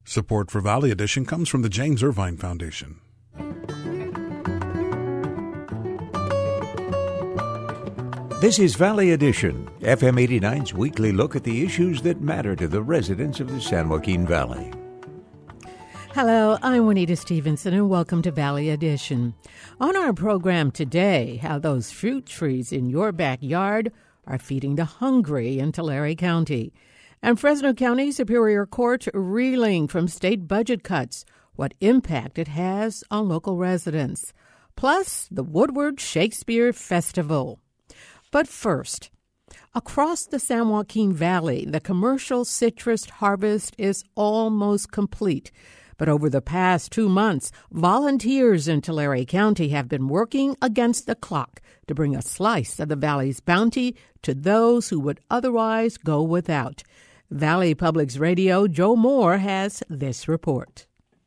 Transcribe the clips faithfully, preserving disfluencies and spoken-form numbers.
Support for Valley Edition comes from the James Irvine Foundation. This is Valley Edition, F M eighty-nine's weekly look at the issues that matter to the residents of the San Joaquin Valley. Hello, I'm Juanita Stevenson, and welcome to Valley Edition. On our program today, how those fruit trees in your backyard are feeding the hungry in Tulare County. And Fresno County Superior Court reeling from state budget cuts, what impact it has on local residents. Plus, the Woodward Shakespeare Festival. But first, across the San Joaquin Valley, the commercial citrus harvest is almost complete. But over the past two months, volunteers in Tulare County have been working against the clock to bring a slice of the valley's bounty to those who would otherwise go without. Valley Public's Radio Joe Moore has this report.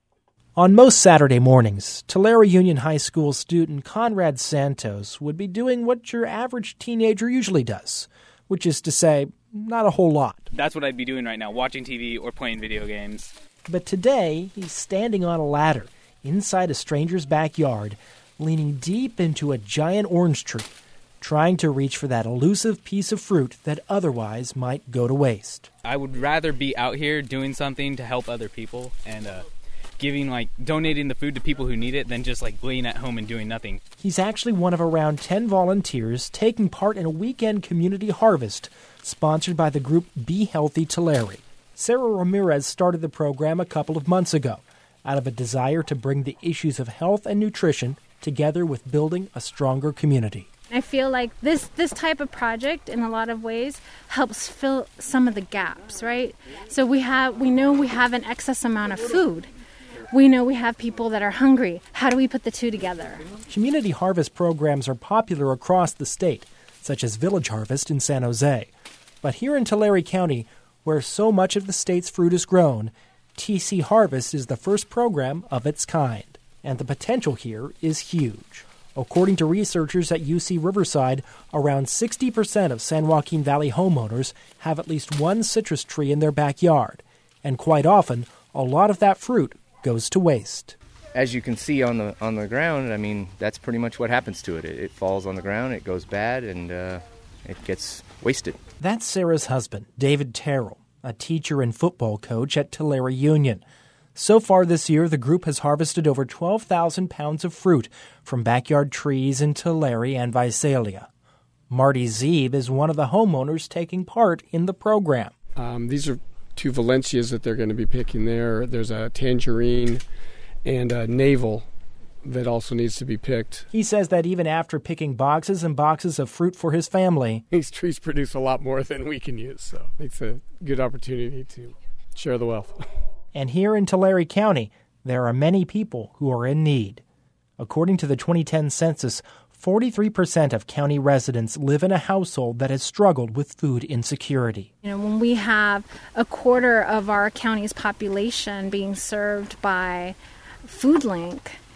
On most Saturday mornings, Tulare Union High School student Conrad Santos would be doing what your average teenager usually does, which is to say, not a whole lot. That's what I'd be doing right now, watching T V or playing video games. But today, he's standing on a ladder inside a stranger's backyard, leaning deep into a giant orange tree, trying to reach for that elusive piece of fruit that otherwise might go to waste. I would rather be out here doing something to help other people and uh, giving, like, donating the food to people who need it than just, like, laying at home and doing nothing. He's actually one of around ten volunteers taking part in a weekend community harvest sponsored by the group Be Healthy Tulare. Sarah Ramirez started the program a couple of months ago out of a desire to bring the issues of health and nutrition together with building a stronger community. I feel like this, this type of project, in a lot of ways, helps fill some of the gaps, right? So we have, we know we have an excess amount of food. We know we have people that are hungry. How do we put the two together? Community harvest programs are popular across the state, such as Village Harvest in San Jose. But here in Tulare County, where so much of the state's fruit is grown, T C Harvest is the first program of its kind, and the potential here is huge. According to researchers at U C Riverside, around sixty percent of San Joaquin Valley homeowners have at least one citrus tree in their backyard, and quite often, a lot of that fruit goes to waste. As you can see on the on the ground, I mean, that's pretty much what happens to it. It, it falls on the ground, it goes bad, and uh, it gets wasted. That's Sarah's husband, David Terrell, a teacher and football coach at Tulare Union. So far this year, the group has harvested over twelve thousand pounds of fruit from backyard trees in Tulare and Visalia. Marty Zeeb is one of the homeowners taking part in the program. Um, these are two Valencias that they're going to be picking there. There's a tangerine and a navel that also needs to be picked. He says that even after picking boxes and boxes of fruit for his family, these trees produce a lot more than we can use, so it's a good opportunity to share the wealth. And here in Tulare County, there are many people who are in need. According to the twenty ten census, forty-three percent of county residents live in a household that has struggled with food insecurity. You know, when we have a quarter of our county's population being served by FoodLink,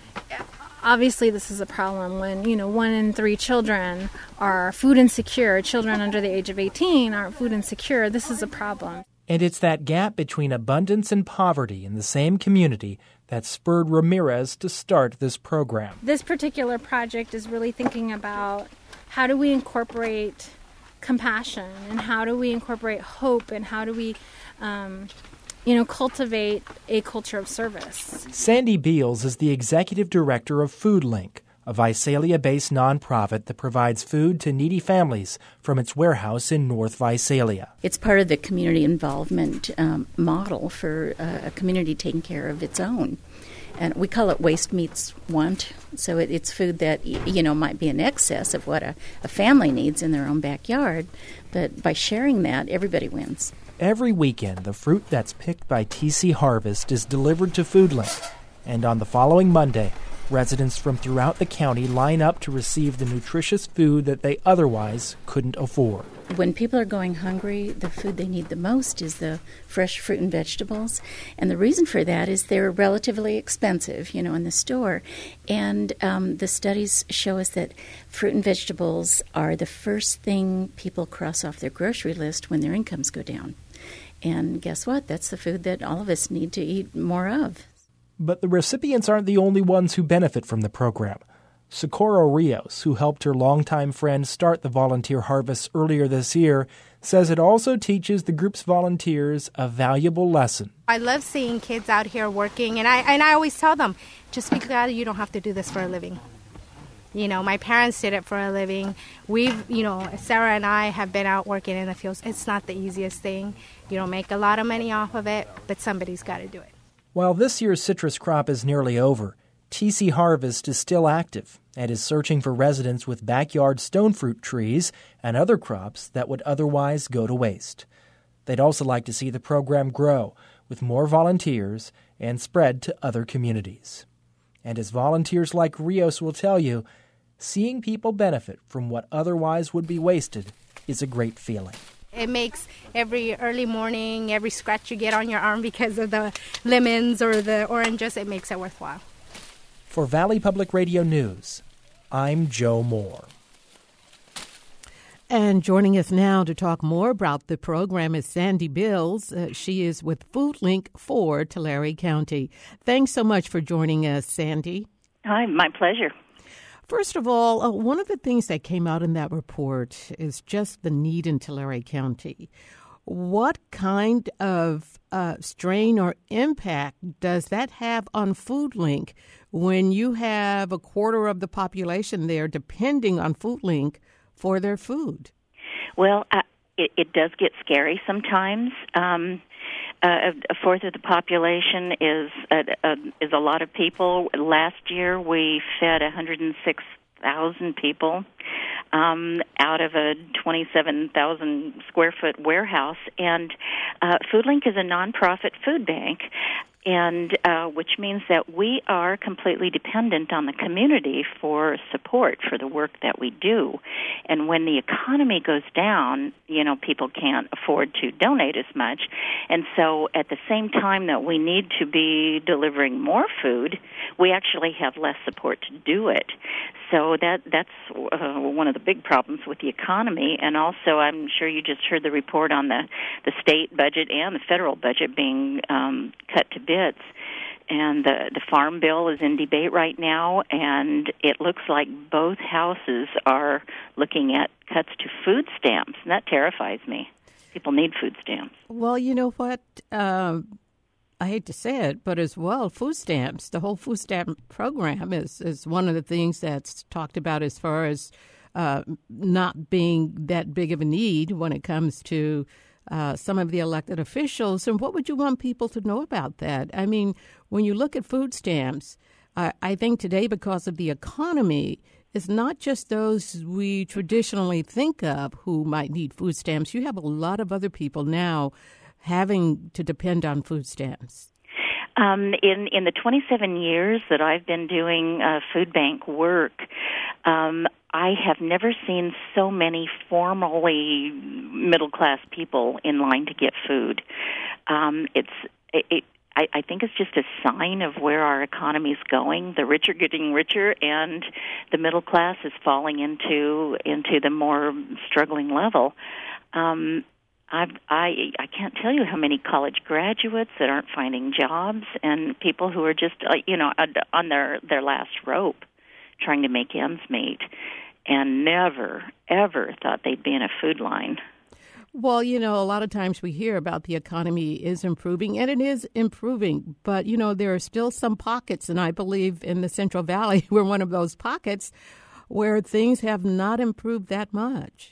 obviously this is a problem. When, you know, one in three children are food insecure, children under the age of eighteen aren't food insecure, this is a problem. And it's that gap between abundance and poverty in the same community that spurred Ramirez to start this program. This particular project is really thinking about how do we incorporate compassion and how do we incorporate hope and how do we um, you know, cultivate a culture of service. Sandy Beals is the executive director of FoodLink, a Visalia-based nonprofit that provides food to needy families from its warehouse in North Visalia. It's part of the community involvement um, model for uh, a community taking care of its own. And we call it waste meets want. So it, it's food that, you know, might be in excess of what a, a family needs in their own backyard. But by sharing that, everybody wins. Every weekend, the fruit that's picked by T C Harvest is delivered to FoodLink. And on the following Monday, residents from throughout the county line up to receive the nutritious food that they otherwise couldn't afford. When people are going hungry, the food they need the most is the fresh fruit and vegetables. And the reason for that is they're relatively expensive, you know, in the store. And um, the studies show us that fruit and vegetables are the first thing people cross off their grocery list when their incomes go down. And guess what? That's the food that all of us need to eat more of. But the recipients aren't the only ones who benefit from the program. Socorro Rios, who helped her longtime friend start the volunteer harvest earlier this year, says it also teaches the group's volunteers a valuable lesson. I love seeing kids out here working, and I and I always tell them, just because you don't have to do this for a living. You know, my parents did it for a living. We've, you know, Sarah and I have been out working in the fields. It's not the easiest thing. You don't make a lot of money off of it, but somebody's got to do it. While this year's citrus crop is nearly over, T C Harvest is still active and is searching for residents with backyard stone fruit trees and other crops that would otherwise go to waste. They'd also like to see the program grow with more volunteers and spread to other communities. And as volunteers like Rios will tell you, seeing people benefit from what otherwise would be wasted is a great feeling. It makes every early morning, every scratch you get on your arm because of the lemons or the oranges, it makes it worthwhile. For Valley Public Radio News, I'm Joe Moore. And joining us now to talk more about the program is Sandy Bills. Uh, she is with FoodLink for Tulare County. Thanks so much for joining us, Sandy. Hi, my pleasure. First of all, uh, one of the things that came out in that report is just the need in Tulare County. What kind of uh, strain or impact does that have on FoodLink when you have a quarter of the population there depending on FoodLink for their food? Well, uh, it, it does get scary sometimes. Um, uh, a fourth of the population is uh, uh, is a lot of people. Last year, we fed one hundred six thousand people um, out of a twenty-seven thousand square foot warehouse. And uh, FoodLink is a nonprofit food bank, and uh, which means that we are completely dependent on the community for support for the work that we do. And when the economy goes down, you know, people can't afford to donate as much. And so at the same time that we need to be delivering more food, we actually have less support to do it. So that that's uh, one of the big problems with the economy. And also, I'm sure you just heard the report on the, the state budget and the federal budget being um, cut to bits. And the, the farm bill is in debate right now, and it looks like both houses are looking at cuts to food stamps, and that terrifies me. People need food stamps. Well, you know what? Um, I hate to say it, but as well, food stamps, the whole food stamp program is, is one of the things that's talked about as far as uh, not being that big of a need when it comes to Uh, some of the elected officials. And what would you want people to know about that? I mean, when you look at food stamps, uh, I think today, because of the economy, it's not just those we traditionally think of who might need food stamps. You have a lot of other people now having to depend on food stamps. Um, in, in the twenty-seven years that I've been doing uh, food bank work, um, I have never seen so many formally middle-class people in line to get food. Um, it's it, it, I, I think it's just a sign of where our economy is going. The rich are getting richer, and the middle class is falling into into the more struggling level. Um, I've, I I can't tell you how many college graduates that aren't finding jobs, and people who are just uh, you know on their their last rope, trying to make ends meet, and never ever thought they'd be in a food line. Well, you know, a lot of times we hear about the economy is improving, and it is improving. But, you know, there are still some pockets, and I believe in the Central Valley, we're one of those pockets where things have not improved that much.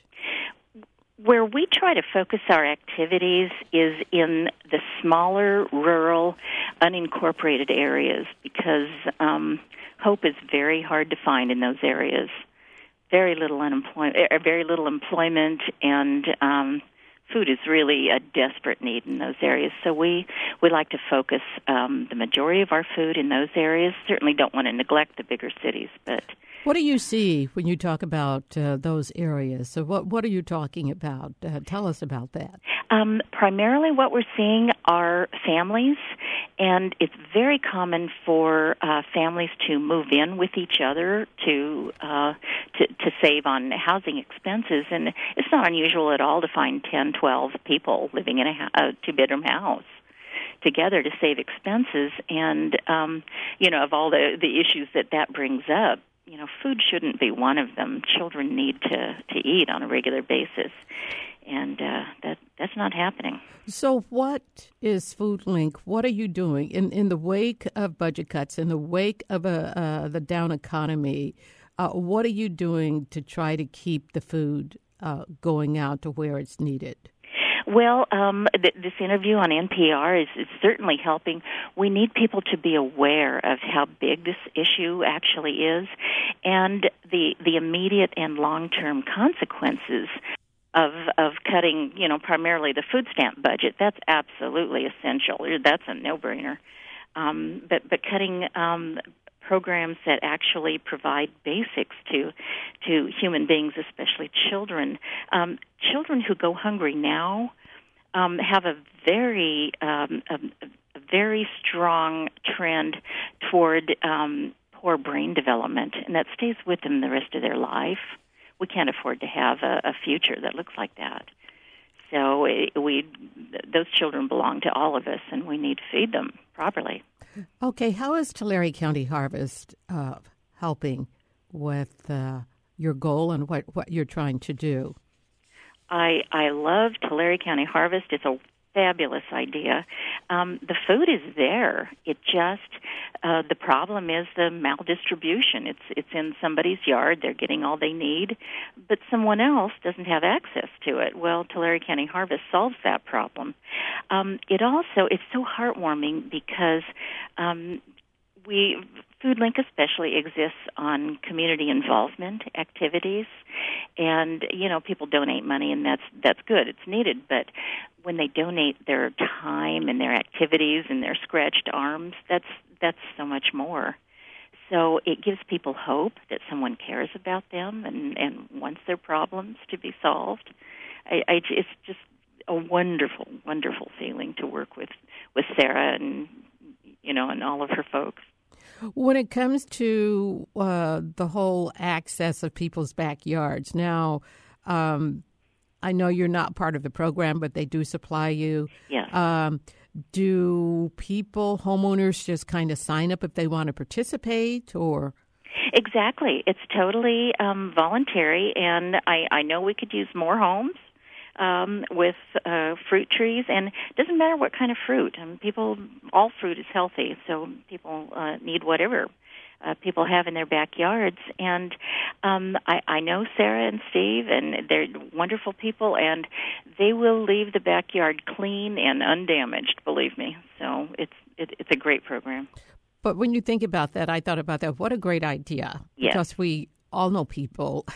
Where we try to focus our activities is in the smaller, rural, unincorporated areas, because um, hope is very hard to find in those areas. Very little unemployment, very little employment, and um, food is really a desperate need in those areas. So we, we like to focus um, the majority of our food in those areas. Certainly don't want to neglect the bigger cities, but... What do you see when you talk about uh, those areas? So what what are you talking about? Uh, tell us about that. Um, primarily what we're seeing are families And it's very common for uh, families to move in with each other to, uh, to to save on housing expenses. And it's not unusual at all to find ten, twelve people living in a, a two-bedroom house together to save expenses. And, um, you know, of all the, the issues that that brings up, you know, food shouldn't be one of them. Children need to, to eat on a regular basis. And uh, that that's not happening. So what is FoodLink? What are you doing in, in the wake of budget cuts, in the wake of a, uh, the down economy? Uh, what are you doing to try to keep the food uh, going out to where it's needed? Well, um, th- this interview on N P R is, is certainly helping. We need people to be aware of how big this issue actually is and the the immediate and long-term consequences of of cutting, you know, primarily the food stamp budget. That's absolutely essential. That's a no-brainer. Um, but but cutting um, programs that actually provide basics to to human beings, especially children. Um, children who go hungry now um, have a very um, a, a very strong trend toward um, poor brain development, and that stays with them the rest of their life. We can't afford to have a, a future that looks like that. So it, we, those children belong to all of us, and we need to feed them properly. Okay, how is Tulare County Harvest uh, helping with uh, your goal and what, what you're trying to do? I I love Tulare County Harvest. It's a fabulous idea. Um, the food is there. It just uh, the problem is the maldistribution. It's it's in somebody's yard. They're getting all they need, but someone else doesn't have access to it. Well, Tulare County Harvest solves that problem. Um, it also it's so heartwarming because um, we FoodLink especially exists on community involvement activities, and you know people donate money, and that's that's good. It's needed, but when they donate their time and their activities and their scratched arms, that's that's so much more. So it gives people hope that someone cares about them and, and wants their problems to be solved. I, I, it's just a wonderful, wonderful feeling to work with, with Sarah and you know and all of her folks. When it comes to uh, the whole access of people's backyards, now um, I know you're not part of the program, but they do supply you. Yes. Um, do people, homeowners, just kind of sign up if they want to participate, or? Exactly. It's totally um, voluntary, and I, I know we could use more homes um, with uh, fruit trees, and it doesn't matter what kind of fruit. I mean, people, all fruit is healthy, so people uh, need whatever uh, people have in their backyards. And um, I, I know Sarah and Steve, and they're wonderful people, and they will leave the backyard clean and undamaged, believe me. So it's it, it's a great program. But when you think about that, I thought about that. What a great idea. Yes. Because we all know people,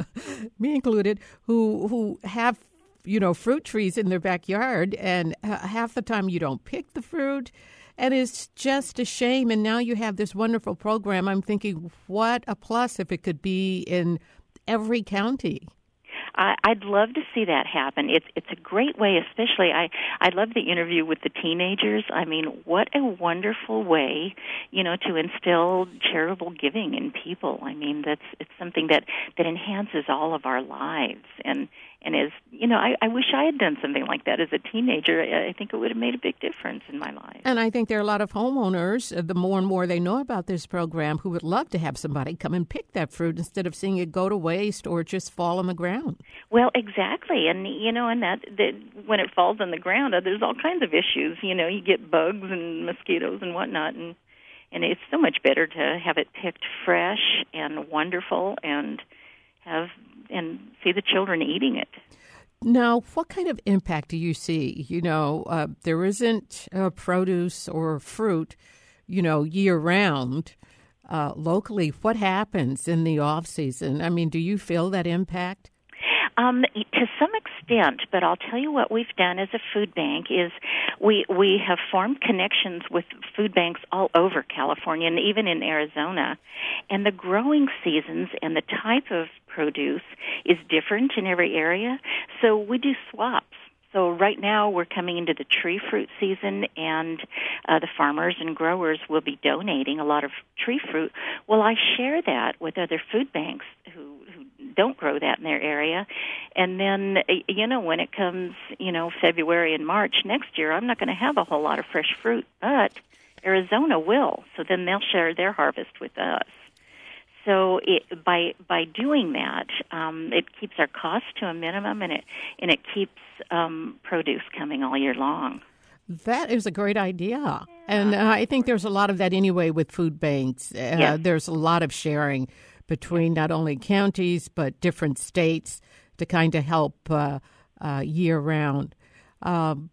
me included, who who have, you know, fruit trees in their backyard, and uh, half the time you don't pick the fruit, and it's just a shame. And now you have this wonderful program. I'm thinking, what a plus if it could be in every county. I, I'd love to see that happen. It's it's a great way, especially I I love the interview with the teenagers. I mean, what a wonderful way, you know, to instill charitable giving in people. I mean, that's it's something that, that enhances all of our lives, and and is you know, I, I wish I had done something like that as a teenager. I think it would have made a big difference in my life. And I think there are a lot of homeowners, uh, the more and more they know about this program, who would love to have somebody come and pick that fruit instead of seeing it go to waste or just fall on the ground. Well, exactly, and you know, and that, that when it falls on the ground, uh, there's all kinds of issues. You know, you get bugs and mosquitoes and whatnot, and and it's so much better to have it picked fresh and wonderful, and have and see the children eating it. Now, what kind of impact do you see? You know, uh, there isn't uh, produce or fruit, you know, year round. Uh, locally, what happens in the off season? I mean, do you feel that impact? Um, to some extent, but I'll tell you what we've done as a food bank is we we have formed connections with food banks all over California and even in Arizona. And the growing seasons and the type of produce is different in every area, so we do swaps. So right now we're coming into the tree fruit season, and uh, the farmers and growers will be donating a lot of tree fruit. Well, I share that with other food banks who, who don't grow that in their area. And then, you know, when it comes, you know, February and March next year, I'm not going to have a whole lot of fresh fruit, but Arizona will. So then they'll share their harvest with us. So it, by by doing that, um, it keeps our costs to a minimum, and it and it keeps um, produce coming all year long. That is a great idea, yeah. and uh, I think there's a lot of that anyway with food banks. Uh, yes. There's a lot of sharing between not only counties but different states to kind of help uh, uh, year round. Um,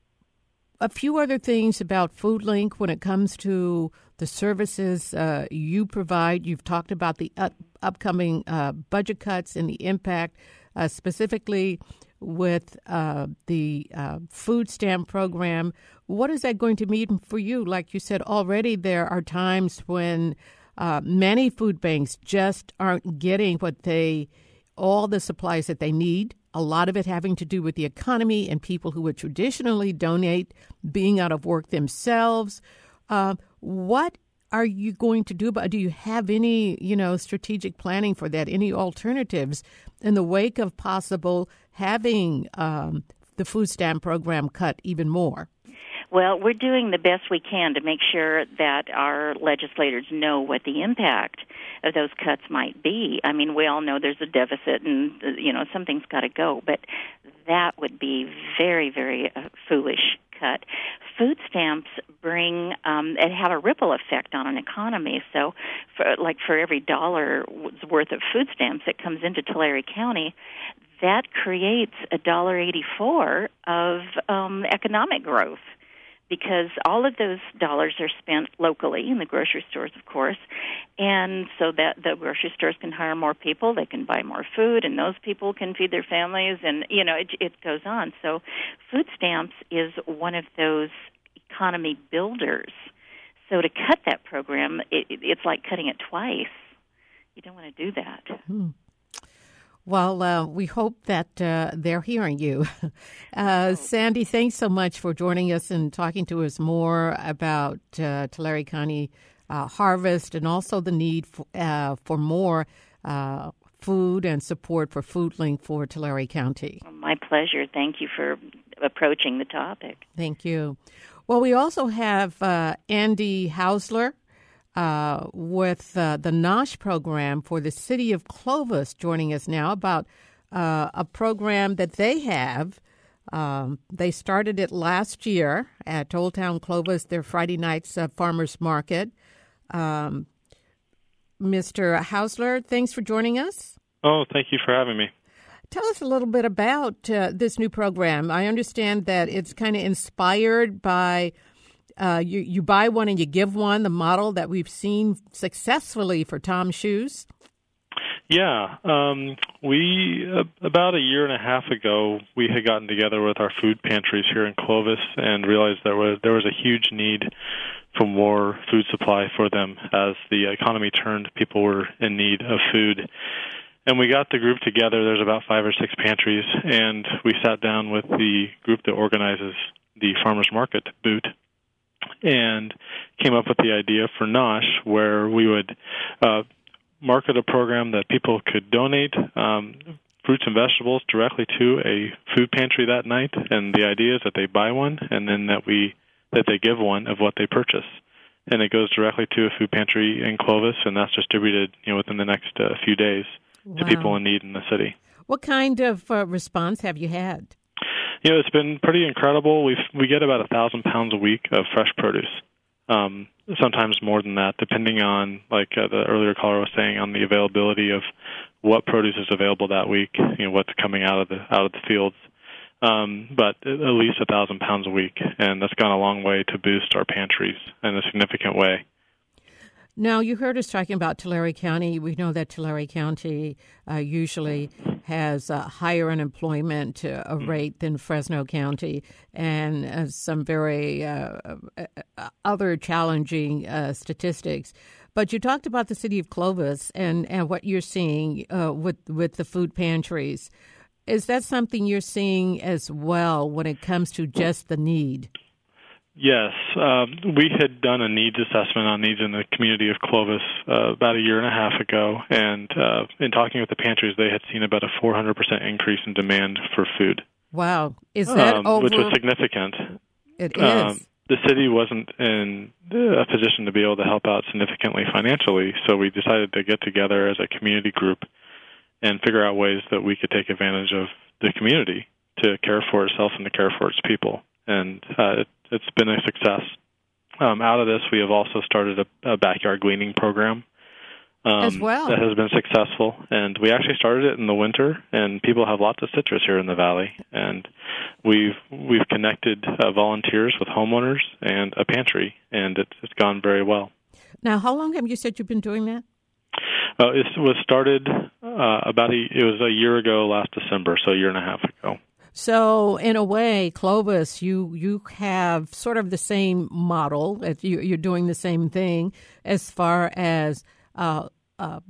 a few other things about FoodLink when it comes to the services uh, you provide. You've talked about the up- upcoming uh, budget cuts and the impact, uh, specifically with uh, the uh, food stamp program. What is that going to mean for you? Like you said, already there are times when uh, many food banks just aren't getting what they, all the supplies that they need. A lot of it having to do with the economy and people who would traditionally donate being out of work themselves. Uh, what are you going to do about? Do you have any, you know, strategic planning for that? Any alternatives in the wake of possible having um, the food stamp program cut even more? Well, we're doing the best we can to make sure that our legislators know what the impact of those cuts might be. I mean, we all know there's a deficit and, you know, something's got to go, but that would be very, very uh, foolish cut. Food stamps bring um, and have a ripple effect on an economy. So, for, like for every dollar worth of food stamps that comes into Tulare County, that creates a dollar eighty-four of um, economic growth, because all of those dollars are spent locally in the grocery stores, of course, and so that the grocery stores can hire more people, they can buy more food, and those people can feed their families, and, you know, it, it goes on. So food stamps is one of those economy builders. So to cut that program, it, it's like cutting it twice. You don't want to do that. Hmm. Well, uh, we hope that uh, they're hearing you. Uh, Sandy, thanks so much for joining us and talking to us more about uh, Tulare County uh, harvest and also the need for, uh, for more uh, food and support for FoodLink for Tulare County. My pleasure. Thank you for approaching the topic. Thank you. Well, we also have uh, Andy Hausler Uh, with uh, the NOSH program for the city of Clovis joining us now about uh, a program that they have. Um, they started it last year at Old Town Clovis, their Friday nights uh, farmers market. Um, Mister Hausler, thanks for joining us. Oh, thank you for having me. Tell us a little bit about uh, this new program. I understand that it's kind of inspired by Uh, you, you buy one and you give one, the model that we've seen successfully for Tom Shoes. Yeah. Um, we, uh, about a year and a half ago, we had gotten together with our food pantries here in Clovis and realized there was, there was a huge need for more food supply for them. As the economy turned, people were in need of food. And we got the group together. There's about five or six pantries, and we sat down with the group that organizes the farmers market booth and came up with the idea for NOSH, where we would uh, market a program that people could donate um, fruits and vegetables directly to a food pantry that night. And the idea is that they buy one, and then that we that they give one of what they purchase, and it goes directly to a food pantry in Clovis, and that's distributed, you know, within the next uh, few days to Wow. people in need in the city. What kind of uh, response have you had? You know, it's been pretty incredible. We we get about a thousand pounds a week of fresh produce, um, sometimes more than that, depending on, like uh, the earlier caller was saying, on the availability of what produce is available that week. You know, what's coming out of the out of the fields. Um, but at least a thousand pounds a week, and that's gone a long way to boost our pantries in a significant way. Now, you heard us talking about Tulare County. We know that Tulare County uh, usually has a higher unemployment uh, rate than Fresno County and uh, some very uh, other challenging uh, statistics. But you talked about the city of Clovis and, and what you're seeing uh, with, with the food pantries. is that something you're seeing as well when it comes to just the need? Yes. Um, we had done a needs assessment on needs in the community of Clovis uh, about a year and a half ago, and uh, in talking with the pantries, they had seen about a four hundred percent increase in demand for food. Wow. Is that um, over? Which was significant. It is. Um, the city wasn't in a position to be able to help out significantly financially, so we decided to get together as a community group and figure out ways that we could take advantage of the community to care for itself and to care for its people. And uh, it, it's been a success. Um, out of this, we have also started a, a backyard gleaning program um, as well. That has been successful. And we actually started it in the winter, and people have lots of citrus here in the valley. And we've we've connected uh, volunteers with homeowners and a pantry, and it's, it's gone very well. Now, how long have you said you've been doing that? Uh, it was started uh, about a, it was a year ago last December, so a year and a half ago. So, in a way, Clovis, you you have sort of the same model. If you, you're doing the same thing as far as uh, uh,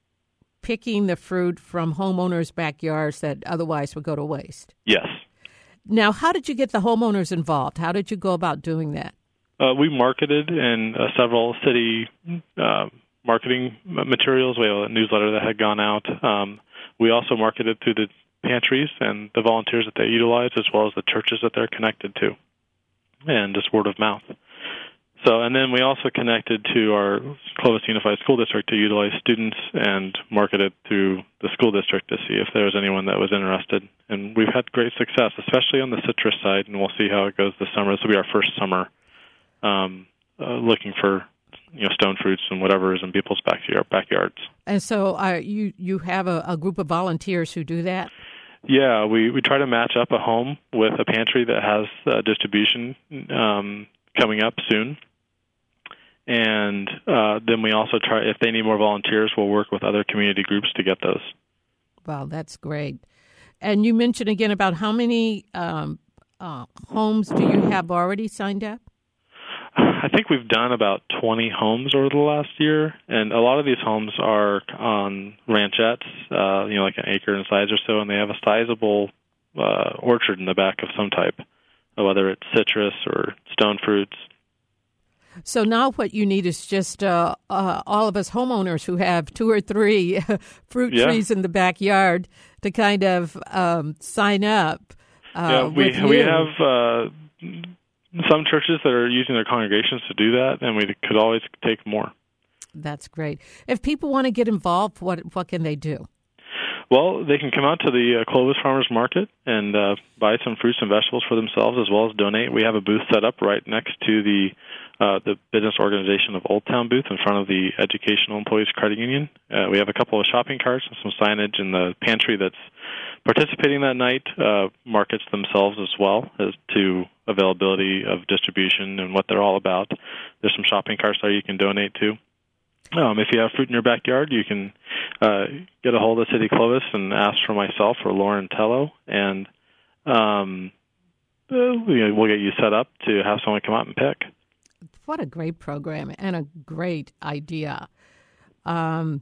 picking the fruit from homeowners' backyards that otherwise would go to waste. Yes. Now, how did you get the homeowners involved? How did you go about doing that? Uh, we marketed in uh, several city uh, marketing materials. We have a newsletter that had gone out. Um, we also marketed through the pantries and the volunteers that they utilize, as well as the churches that they're connected to, and just word of mouth. So, and then we also connected to our Clovis Unified School District to utilize students and market it through the school district to see if there was anyone that was interested. And we've had great success, especially on the citrus side, and we'll see how it goes this summer. This will be our first summer um, uh, looking for you know stone fruits and whatever is in people's backyard, backyards. And so uh, you, you have a, a group of volunteers who do that? Yeah, we, we try to match up a home with a pantry that has uh, distribution um, coming up soon. And uh, then we also try, if they need more volunteers, we'll work with other community groups to get those. Wow, that's great. And you mentioned again about how many um, uh, homes do you have already signed up? I think we've done about twenty homes over the last year, and a lot of these homes are on ranchettes, uh, you know, like an acre in size or so, and they have a sizable uh, orchard in the back of some type, whether it's citrus or stone fruits. So now what you need is just uh, uh, all of us homeowners who have two or three fruit yeah. trees in the backyard to kind of um, sign up. Uh, yeah, we with you. we have uh, some churches that are using their congregations to do that, and we could always take more. That's great. If people want to get involved, what what can they do? Well, they can come out to the uh, Clovis Farmers Market and uh, buy some fruits and vegetables for themselves, as well as donate. We have a booth set up right next to the uh, the business organization of Old Town booth in front of the Educational Employees Credit Union. Uh, we have a couple of shopping carts and some signage, in the pantry that's participating that night uh, markets themselves as well as to availability of distribution and what they're all about. There's some shopping carts there you can donate to. Um, if you have fruit in your backyard, you can uh, get a hold of City Clovis and ask for myself or Lauren Tello, and um, uh, we'll get you set up to have someone come out and pick. What a great program and a great idea. Um,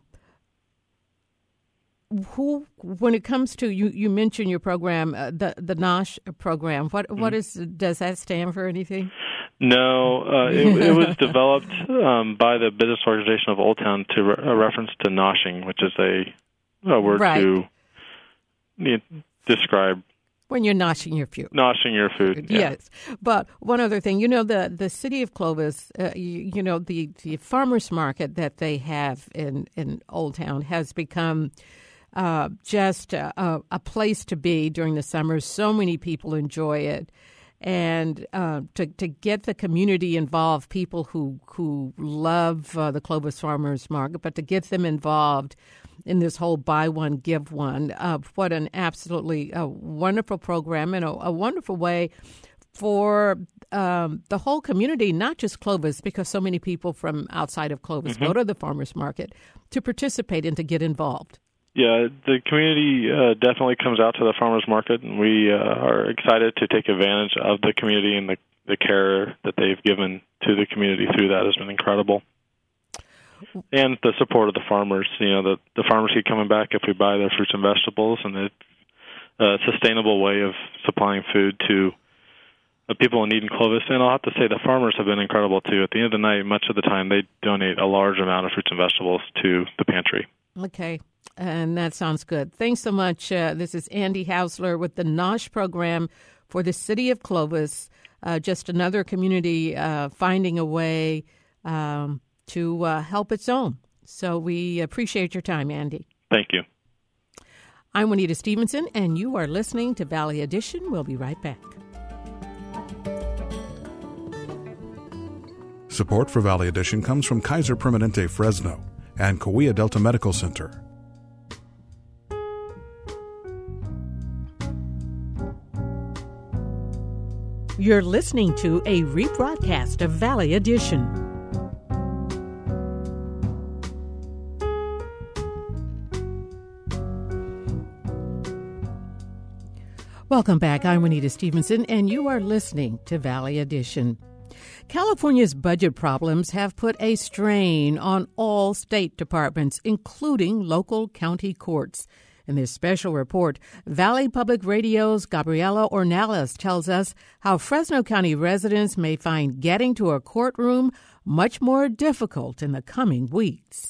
who, when it comes to you, you mentioned your program, uh, the the NOSH program. What mm-hmm. what is does that stand for? Anything? No, uh, it, it was developed um, by the business organization of Old Town to re- a reference to noshing, which is a, a word right. to you know, describe when you're noshing your food. Noshing your food, yeah. Yes. But one other thing, you know, the, the city of Clovis, uh, you, you know, the, the farmers market that they have in, in Old Town has become uh, just a, a place to be during the summer. So many people enjoy it. And uh, to to get the community involved, people who who love uh, the Clovis Farmers Market, but to get them involved in this whole buy one, give one, uh, what an absolutely uh, wonderful program and a, a wonderful way for um, the whole community, not just Clovis, because so many people from outside of Clovis mm-hmm. go to the farmers market to participate and to get involved. Yeah, the community uh, definitely comes out to the farmers market, and we uh, are excited to take advantage of the community, and the, the care that they've given to the community through that has been incredible. And the support of the farmers. You know, the, the farmers keep coming back if we buy their fruits and vegetables, and it, a sustainable way of supplying food to uh, people in need in Clovis. And I'll have to say the farmers have been incredible, too. At the end of the night, much of the time, they donate a large amount of fruits and vegetables to the pantry. Okay, and that sounds good. Thanks so much. Uh, this is Andy Hausler with the NOSH program for the city of Clovis, uh, just another community uh, finding a way um, to uh, help its own. So we appreciate your time, Andy. Thank you. I'm Juanita Stevenson, and you are listening to Valley Edition. We'll be right back. Support for Valley Edition comes from Kaiser Permanente Fresno and Cahuilla Delta Medical Center. You're listening to a rebroadcast of Valley Edition. Welcome back. I'm Juanita Stevenson, and you are listening to Valley Edition. California's budget problems have put a strain on all state departments, including local county courts. In this special report, Valley Public Radio's Gabriela Ornelas tells us how Fresno County residents may find getting to a courtroom much more difficult in the coming weeks.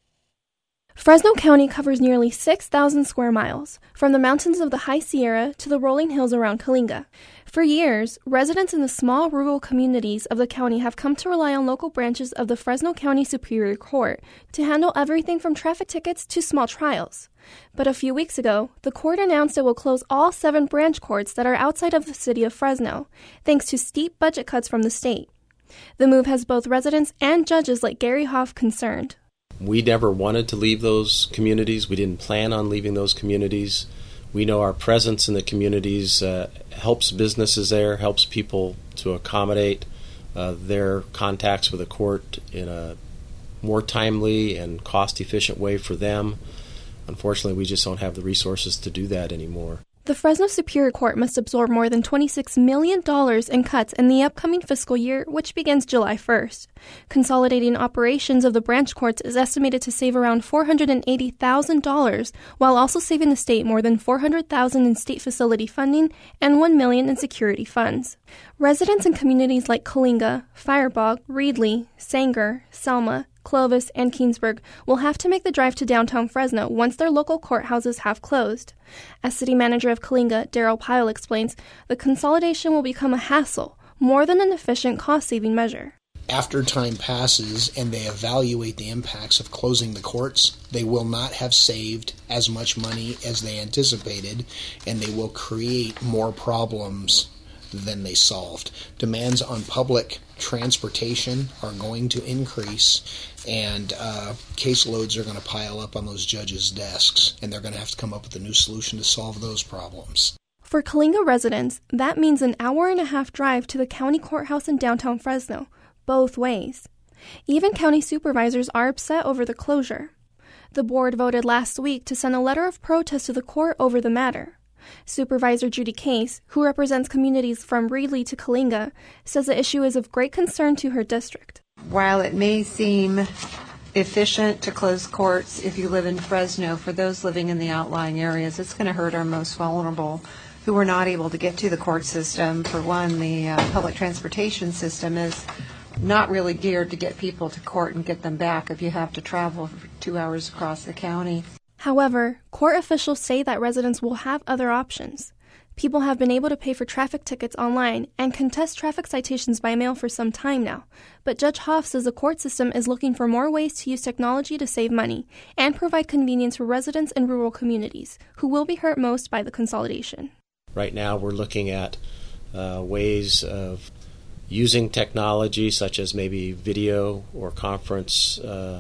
Fresno County covers nearly six thousand square miles, from the mountains of the High Sierra to the rolling hills around Coalinga. For years, residents in the small rural communities of the county have come to rely on local branches of the Fresno County Superior Court to handle everything from traffic tickets to small trials. But a few weeks ago, the court announced it will close all seven branch courts that are outside of the city of Fresno, thanks to steep budget cuts from the state. The move has both residents and judges like Gary Hoff concerned. We never wanted to leave those communities. We didn't plan on leaving those communities. We know our presence in the communities uh, helps businesses there, helps people to accommodate uh, their contacts with the court in a more timely and cost-efficient way for them. Unfortunately, we just don't have the resources to do that anymore. The Fresno Superior Court must absorb more than twenty-six million dollars in cuts in the upcoming fiscal year, which begins July first. Consolidating operations of the branch courts is estimated to save around four hundred eighty thousand dollars, while also saving the state more than four hundred thousand dollars in state facility funding and one million dollars in security funds. Residents in communities like Coalinga, Firebog, Reedley, Sanger, Selma, Clovis, and Keensburg will have to make the drive to downtown Fresno once their local courthouses have closed. As city manager of Coalinga, Daryl Pyle explains, the consolidation will become a hassle, more than an efficient cost-saving measure. After time passes and they evaluate the impacts of closing the courts, they will not have saved as much money as they anticipated, and they will create more problems than they solved. Demands on public transportation are going to increase, and uh, caseloads are going to pile up on those judges' desks, and they're going to have to come up with a new solution to solve those problems. For Coalinga residents, that means an hour and a half drive to the county courthouse in downtown Fresno, both ways. Even county supervisors are upset over the closure. The board voted last week to send a letter of protest to the court over the matter. Supervisor Judy Case, who represents communities from Reedley to Coalinga, says the issue is of great concern to her district. While it may seem efficient to close courts if you live in Fresno, for those living in the outlying areas, it's going to hurt our most vulnerable who are not able to get to the court system. For one, the uh, public transportation system is not really geared to get people to court and get them back if you have to travel for two hours across the county. However, court officials say that residents will have other options. People have been able to pay for traffic tickets online and contest traffic citations by mail for some time now. But Judge Hoff says the court system is looking for more ways to use technology to save money and provide convenience for residents in rural communities who will be hurt most by the consolidation. Right now we're looking at uh, ways of using technology such as maybe video or conference uh,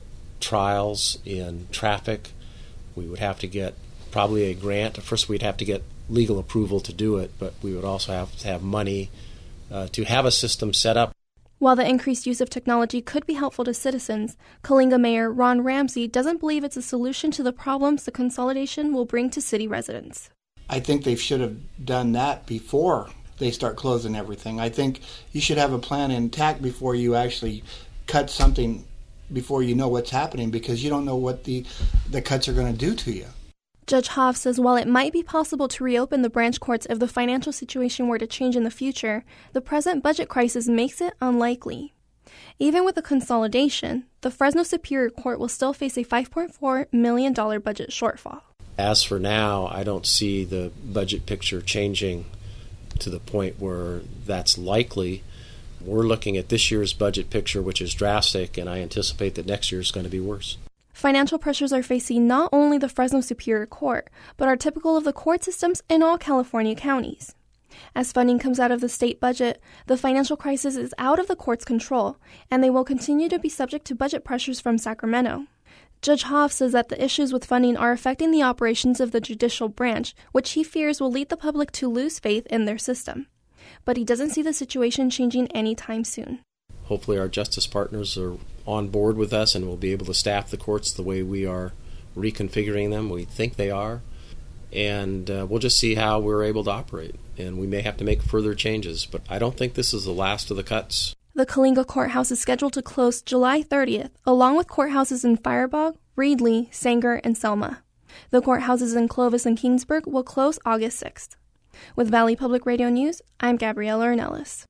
trials in traffic. We would have to get probably a grant. First, we'd have to get legal approval to do it, but we would also have to have money uh, to have a system set up. While the increased use of technology could be helpful to citizens, Coalinga Mayor Ron Ramsey doesn't believe it's a solution to the problems the consolidation will bring to city residents. I think they should have done that before they start closing everything. I think you should have a plan intact before you actually cut something, before you know what's happening, because you don't know what the, the cuts are going to do to you. Judge Hoff says while it might be possible to reopen the branch courts if the financial situation were to change in the future, the present budget crisis makes it unlikely. Even with the consolidation, the Fresno Superior Court will still face a five point four million dollars budget shortfall. As for now, I don't see the budget picture changing to the point where that's likely. We're looking at this year's budget picture, which is drastic, and I anticipate that next year is going to be worse. Financial pressures are facing not only the Fresno Superior Court, but are typical of the court systems in all California counties. As funding comes out of the state budget, the financial crisis is out of the court's control, and they will continue to be subject to budget pressures from Sacramento. Judge Hoff says that the issues with funding are affecting the operations of the judicial branch, which he fears will lead the public to lose faith in their system. But he doesn't see the situation changing anytime soon. Hopefully our justice partners are on board with us and will be able to staff the courts the way we are reconfiguring them. We think they are. And uh, we'll just see how we're able to operate. And we may have to make further changes. But I don't think this is the last of the cuts. The Coalinga Courthouse is scheduled to close July thirtieth, along with courthouses in Firebog, Reedley, Sanger, and Selma. The courthouses in Clovis and Kingsburg will close August sixth. With Valley Public Radio News, I'm Gabriella Ornelas.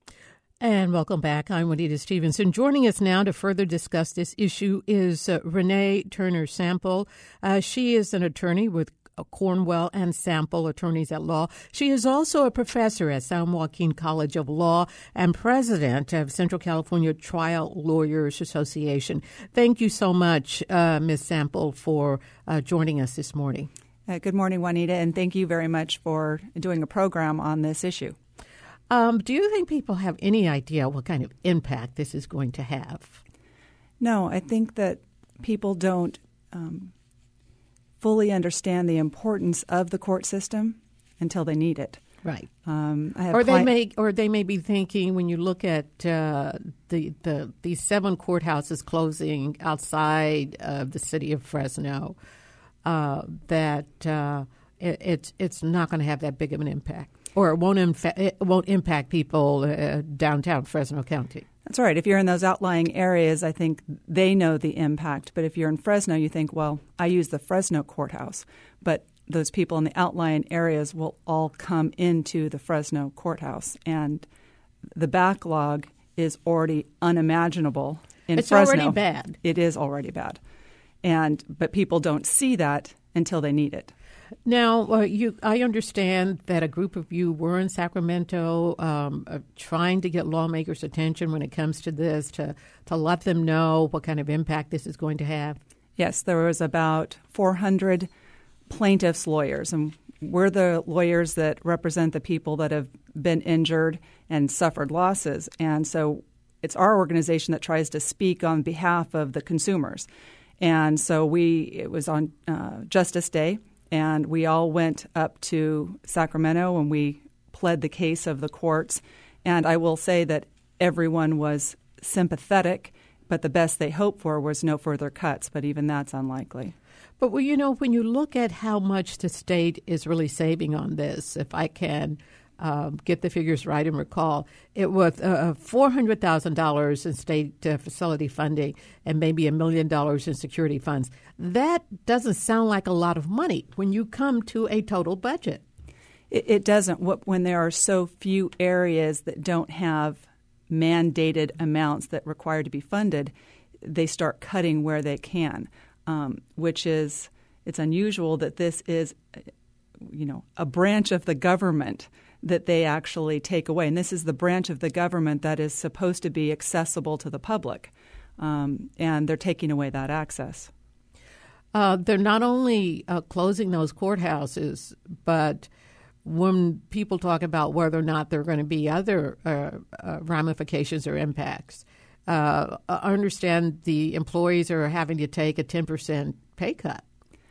And welcome back. I'm Juanita Stevenson. Joining us now to further discuss this issue is uh, Renee Turner Sample. Uh, she is an attorney with Cornwell and Sample Attorneys at Law. She is also a professor at San Joaquin College of Law and president of Central California Trial Lawyers Association. Thank you so much, uh, Miz Sample, for uh, joining us this morning. Uh, good morning, Juanita, and thank you very much for doing a program on this issue. Um, do you think people have any idea what kind of impact this is going to have? No, I think that people don't um, fully understand the importance of the court system until they need it. Right. Um, I have or they cli- may, or they may be thinking when you look at uh, the the these seven courthouses closing outside of the city of Fresno, uh, that uh, it, it's it's not going to have that big of an impact. Or it won't, infa- it won't impact people uh, downtown Fresno County. That's right. If you're in those outlying areas, I think they know the impact. But if you're in Fresno, you think, well, I use the Fresno courthouse. But those people in the outlying areas will all come into the Fresno courthouse. And the backlog is already unimaginable in it's Fresno. It's already bad. It is already bad. And but people don't see that until they need it. Now, uh, you, I understand that a group of you were in Sacramento um, uh, trying to get lawmakers' attention when it comes to this, to, to let them know what kind of impact this is going to have. Yes, there was about four hundred plaintiffs' lawyers, and we're the lawyers that represent the people that have been injured and suffered losses. And so it's our organization that tries to speak on behalf of the consumers. And so we it was on uh, Justice Day. And we all went up to Sacramento and we pled the case of the courts. And I will say that everyone was sympathetic, but the best they hoped for was no further cuts. But even that's unlikely. But, well, you know, when you look at how much the state is really saving on this, if I can um, get the figures right and recall, it was uh, four hundred thousand dollars in state uh, facility funding and maybe a million dollars in security funds. That doesn't sound like a lot of money when you come to a total budget. It, it doesn't. When there are so few areas that don't have mandated amounts that require to be funded, they start cutting where they can, um, which is it's unusual that this is, you know, a branch of the government that they actually take away. And this is the branch of the government that is supposed to be accessible to the public, um, and they're taking away that access. Uh, they're not only uh, closing those courthouses, but when people talk about whether or not there are going to be other uh, uh, ramifications or impacts, uh, I understand the employees are having to take a ten percent pay cut.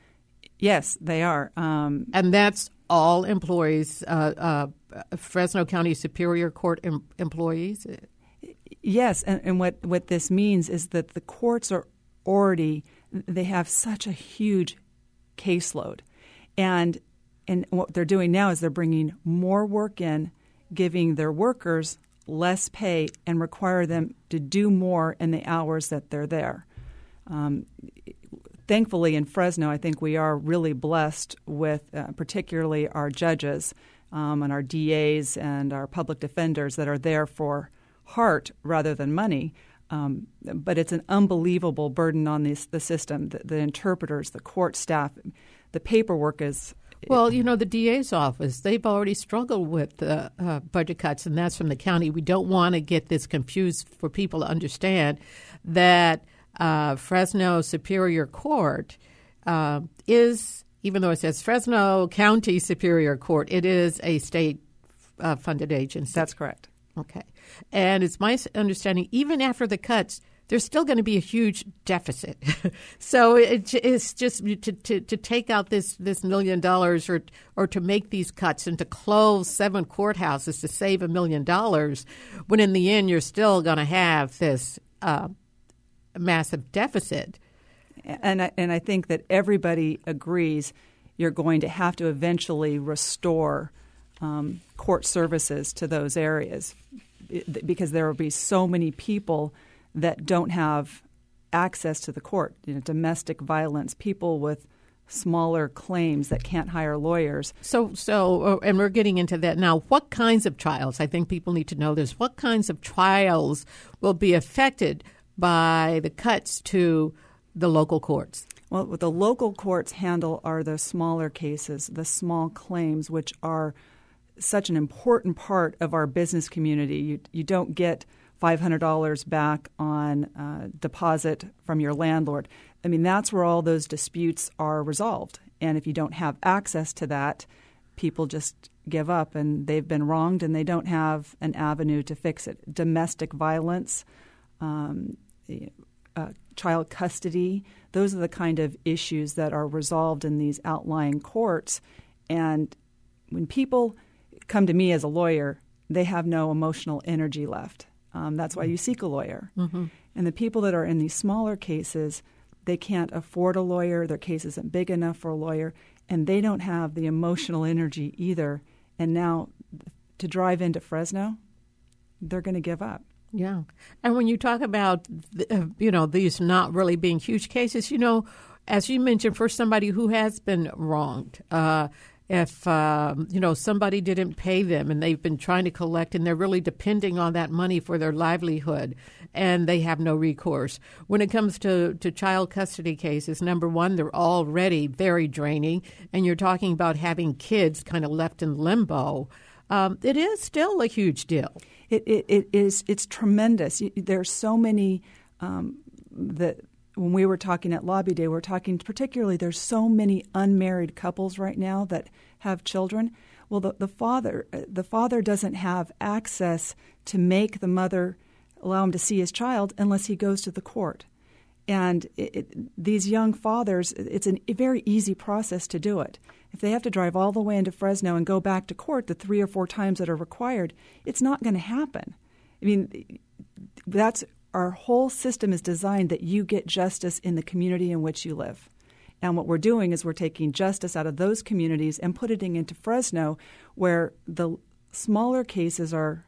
Yes, they are. Um, and that's all employees, uh, uh, Fresno County Superior Court em- employees? Yes, and, and what, what this means is that the courts are already – they have such a huge caseload. And, and what they're doing now is they're bringing more work in, giving their workers less pay and require them to do more in the hours that they're there. Um, thankfully, in Fresno, I think we are really blessed with uh, particularly our judges um, and our D As and our public defenders that are there for heart rather than money. Um, but it's an unbelievable burden on the, the system, the, the interpreters, the court staff. The paperwork is... Well, you know, the D A's office, they've already struggled with uh, uh, budget cuts, and that's from the county. We don't want to get this confused for people to understand that uh, Fresno Superior Court uh, is, even though it says Fresno County Superior Court, it is a state-funded uh, agency. That's correct. Okay. And it's my understanding, even after the cuts, there's still going to be a huge deficit. So it, it's just to, to, to take out this, this million dollars or or to make these cuts and to close seven courthouses to save a million dollars, when in the end you're still going to have this uh, massive deficit. And I, and I think that everybody agrees you're going to have to eventually restore um, court services to those areas, because there will be so many people that don't have access to the court. You know, domestic violence, people with smaller claims that can't hire lawyers. So, so, and we're getting into that now. What kinds of trials? I think people need to know this. What kinds of trials will be affected by the cuts to the local courts? Well, what the local courts handle are the smaller cases, the small claims, which are such an important part of our business community. You, you don't get five hundred dollars back on uh, deposit from your landlord. I mean, that's where all those disputes are resolved. And if you don't have access to that, people just give up, and they've been wronged and they don't have an avenue to fix it. Domestic violence, um, uh, child custody, those are the kind of issues that are resolved in these outlying courts. And when people come to me as a lawyer, they have no emotional energy left. Um, that's why you seek a lawyer. Mm-hmm. And the people that are in these smaller cases, they can't afford a lawyer. Their case isn't big enough for a lawyer, and they don't have the emotional energy either. And now to drive into Fresno, they're going to give up. Yeah. And when you talk about, uh, you know, these not really being huge cases, you know, as you mentioned, for somebody who has been wronged, uh, if, uh, you know, somebody didn't pay them and they've been trying to collect and they're really depending on that money for their livelihood and they have no recourse. When it comes to, to child custody cases, number one, they're already very draining, and you're talking about having kids kind of left in limbo. Um, it is still a huge deal. It, it, it is. It's tremendous. There's so many um, that when we were talking at Lobby Day, we we're talking particularly there's so many unmarried couples right now that have children. Well, the, the father the father doesn't have access to make the mother allow him to see his child unless he goes to the court. And it, it, these young fathers, it's an, a very easy process to do it. If they have to drive all the way into Fresno and go back to court the three or four times that are required, it's not going to happen. I mean, that's our whole system is designed that you get justice in the community in which you live. And what we're doing is we're taking justice out of those communities and putting it into Fresno, where the smaller cases are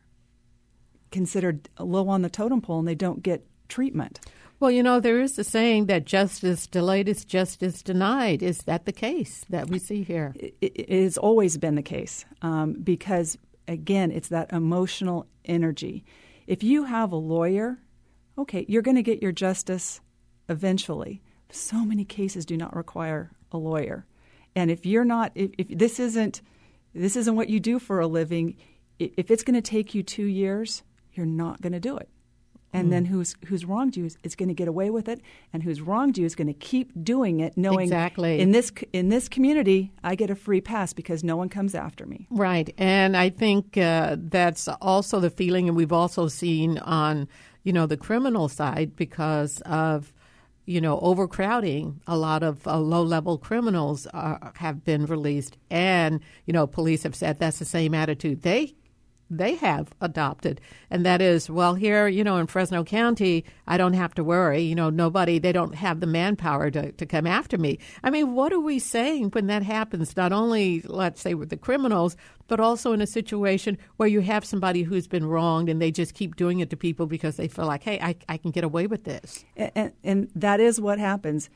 considered low on the totem pole and they don't get treatment. Well, you know, there is a saying that justice delayed is justice denied. Is that the case that we see here? It, it has always been the case um, because, again, it's that emotional energy. If you have a lawyer, okay, you're going to get your justice eventually. So many cases do not require a lawyer. And if you're not, if, if this isn't, this isn't what you do for a living, if it's going to take you two years, you're not going to do it. And mm. then who's who's wronged you is, is going to get away with it, and who's wronged you is going to keep doing it, knowing exactly in this in this community I get a free pass because no one comes after me. Right, and I think uh, that's also the feeling, and we've also seen on you know the criminal side because of you know overcrowding. A lot of uh, low-level criminals are, have been released, and you know police have said that's the same attitude they. they have adopted, and that is, well, here, you know, in Fresno County, I don't have to worry. You know, nobody, they don't have the manpower to, to come after me. I mean, what are we saying when that happens? Not only, let's say, with the criminals, but also in a situation where you have somebody who's been wronged and they just keep doing it to people because they feel like, hey, I, I can get away with this. And, and, and that is what happens.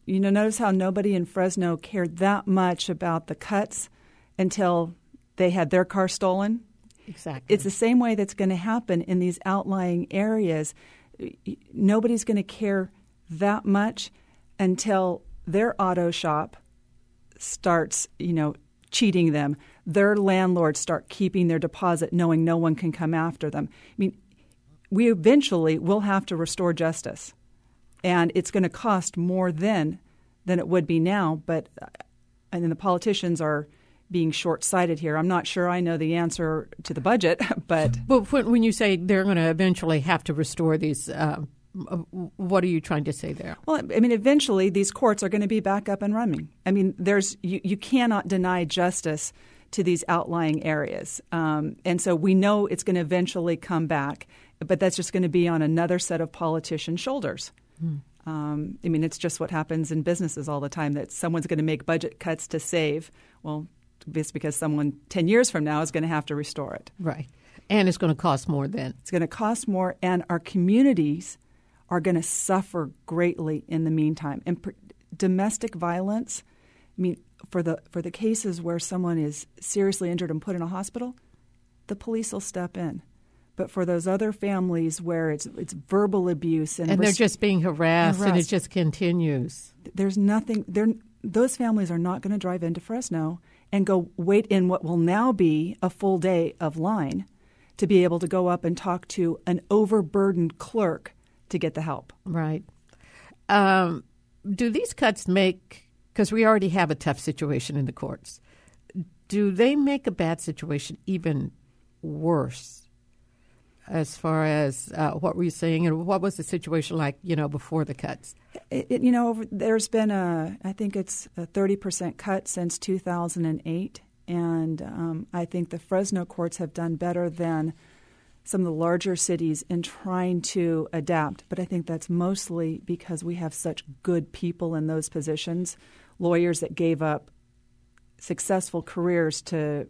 you know, notice how nobody in Fresno cared that much about the cuts until they had their car stolen? Exactly. It's the same way that's going to happen in these outlying areas. Nobody's going to care that much until their auto shop starts, you know, cheating them. Their landlords start keeping their deposit knowing no one can come after them. I mean, we eventually will have to restore justice. And it's going to cost more then than it would be now. But and then the politicians are being short-sighted here. I'm not sure I know the answer to the budget, but... But when you say they're going to eventually have to restore these, uh, what are you trying to say there? Well, I mean, eventually these courts are going to be back up and running. I mean, there's you, you cannot deny justice to these outlying areas. Um, and so we know it's going to eventually come back, but that's just going to be on another set of politicians' shoulders. Hmm. Um, I mean, it's just what happens in businesses all the time, that someone's going to make budget cuts to save. Well, it's because someone ten years from now is going to have to restore it. Right. And it's going to cost more then. It's going to cost more, and our communities are going to suffer greatly in the meantime. And per- domestic violence, I mean, for the for the cases where someone is seriously injured and put in a hospital, the police will step in. But for those other families where it's it's verbal abuse and, and they're res- just being harassed, harassed, and it just continues. There's nothing. They're, those families are not going to drive into Fresno and go wait in what will now be a full day of line to be able to go up and talk to an overburdened clerk to get the help. Right. Um, do these cuts make, because we already have a tough situation in the courts, do they make a bad situation even worse as far as uh, what were you saying? And what was the situation like, you know, before the cuts? It, it, you know, there's been a, I think it's a thirty percent cut since two thousand eight. And um, I think the Fresno courts have done better than some of the larger cities in trying to adapt. But I think that's mostly because we have such good people in those positions, lawyers that gave up successful careers to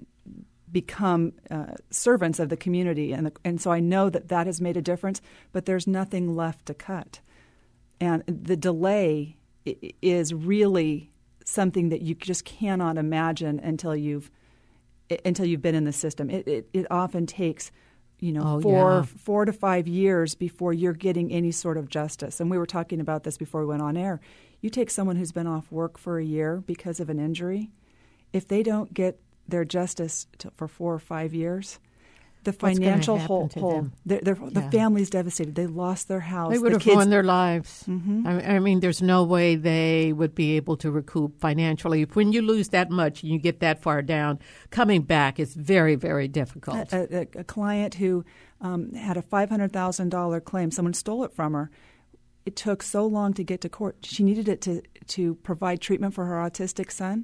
become uh, servants of the community. And, the, and so I know that that has made a difference, but there's nothing left to cut. And the delay is really something that you just cannot imagine until you've until you've been in the system. It it, it often takes, you know, oh, four yeah. four to five years before you're getting any sort of justice. And we were talking about this before we went on air. You take someone who's been off work for a year because of an injury, if they don't get their justice to, for four or five years, the What's financial hole, hole they're, they're, yeah. the family's devastated. They lost their house. They would the have kids, ruined their lives. Mm-hmm. I, I mean, there's no way they would be able to recoup financially. When you lose that much and you get that far down, coming back is very, very difficult. A, a, a client who um, had a five hundred thousand dollars claim, someone stole it from her. It took so long to get to court. She needed it to, to provide treatment for her autistic son.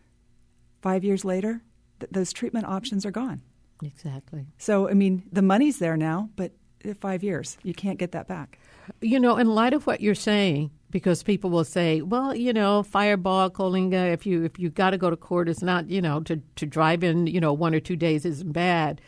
Five years later, th- those treatment options are gone. Exactly. So, I mean, the money's there now, but in five years, you can't get that back. You know, in light of what you're saying, because people will say, well, you know, Fireball, Coalinga, if you if you got to go to court, it's not, you know, to, to drive in, you know, one or two days isn't bad.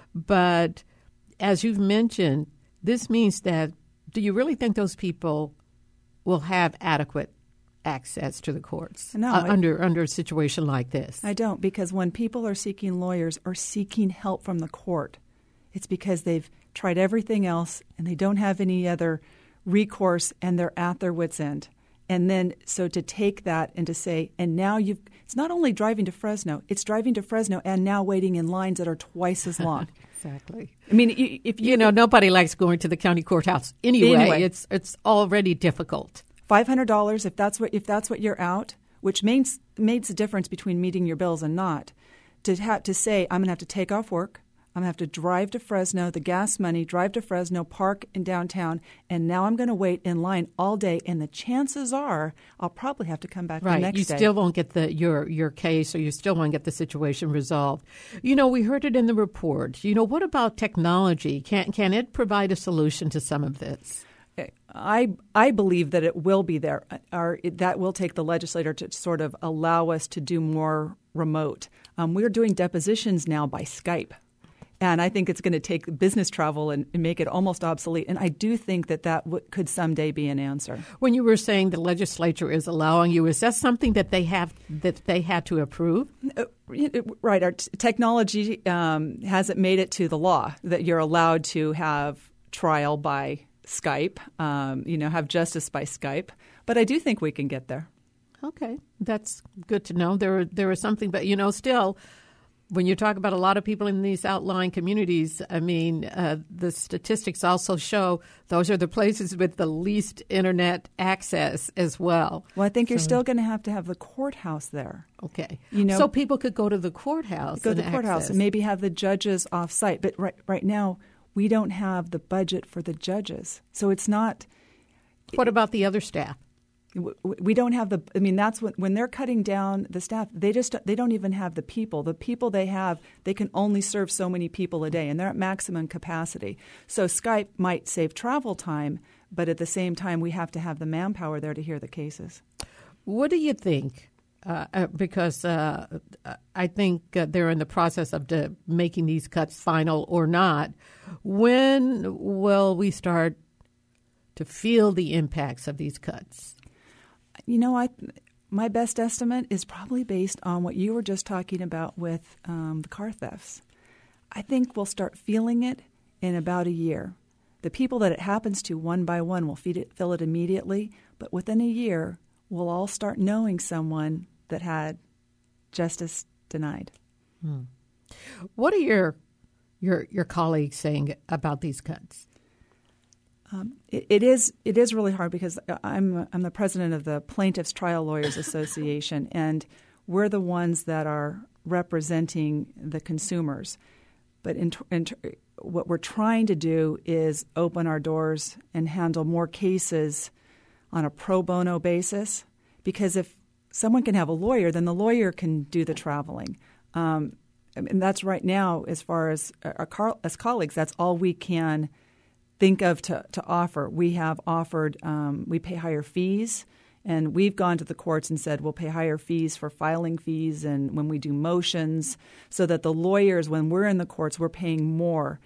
But as you've mentioned, this means that, do you really think those people will have adequate access to the courts no, uh, I, under under a situation like this? I don't, because when people are seeking lawyers or seeking help from the court, it's because they've tried everything else and they don't have any other recourse and they're at their wits' end. And then so to take that and to say, and now you've, it's not only driving to Fresno, it's driving to Fresno and now waiting in lines that are twice as long. Exactly. I mean, if you, you know, nobody likes going to the county courthouse anyway. Anyway. It's it's already difficult. Five hundred dollars if that's what if that's what you're out, which makes makes a difference between meeting your bills and not. To have to say I'm going to have to take off work, I'm going to have to drive to Fresno, the gas money, drive to Fresno, park in downtown, and now I'm going to wait in line all day. And the chances are I'll probably have to come back right. the next you day. You still won't get the your your case, or you still won't get the situation resolved. You know, we heard it in the report. You know, what about technology? Can can it provide a solution to some of this? I I believe that it will be there, or it, that will take the legislator to sort of allow us to do more remote. Um, we're doing depositions now by Skype, And I think it's going to take business travel and, and make it almost obsolete. And I do think that that w- could someday be an answer. When you were saying the legislature is allowing you, is that something that they have that they had to approve? Uh, right. Our t- technology um, hasn't made it to the law that you're allowed to have trial by Skype, um, you know, have justice by Skype. But I do think we can get there. Okay, that's good to know. There, there is something, but you know, still. When you talk about a lot of people in these outlying communities, I mean, uh, the statistics also show those are the places with the least internet access as well. Well, I think you're so, still going to have to have the courthouse there. Okay. You know, so people could go to the courthouse Go and to the courthouse access. and maybe have the judges off-site. But right, right now, we don't have the budget for the judges. So it's not – What about the other staff? We don't have the. I mean, that's when when they're cutting down the staff. They just they don't even have the people. The people they have, they can only serve so many people a day, and they're at maximum capacity. So Skype might save travel time, but at the same time, we have to have the manpower there to hear the cases. What do you think? Uh, uh, because uh, I think uh, they're in the process of de- making these cuts final or not. When will we start to feel the impacts of these cuts? You know, I my best estimate is probably based on what you were just talking about with um, the car thefts. I think we'll start feeling it in about a year. The people that it happens to one by one will feed it, feel it immediately, but within a year, we'll all start knowing someone that had justice denied. Hmm. What are your your your colleagues saying about these cuts? Um, it, it is it is really hard because I'm I'm the president of the Plaintiffs Trial Lawyers Association, and we're the ones that are representing the consumers. But in, in, what we're trying to do is open our doors and handle more cases on a pro bono basis, because if someone can have a lawyer, then the lawyer can do the traveling. Um, and that's right now, as far as our as colleagues, that's all we can think of to, to offer. We have offered, um, we pay higher fees, and we've gone to the courts and said we'll pay higher fees for filing fees and when we do motions, so that the lawyers, when we're in the courts, we're paying more